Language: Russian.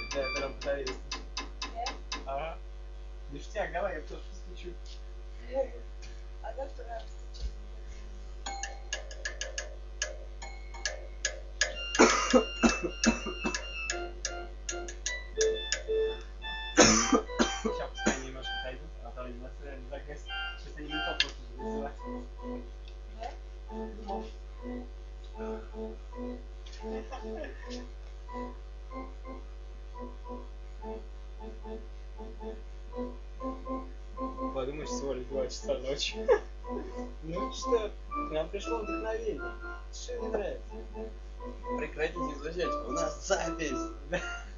Да, я прям пытаюсь. Ага. Ништяк, давай, я тоже постучу. А как ты нам стучать? Сейчас пускай немножко пройдут, а то они нас реально загасят. Сейчас они ментов просто будут вызывать. Да? Подумаешь, всего лишь 2 часа ночи. Ну что, к нам пришло вдохновение. Что не нравится? Прекратите звучать, у нас запись.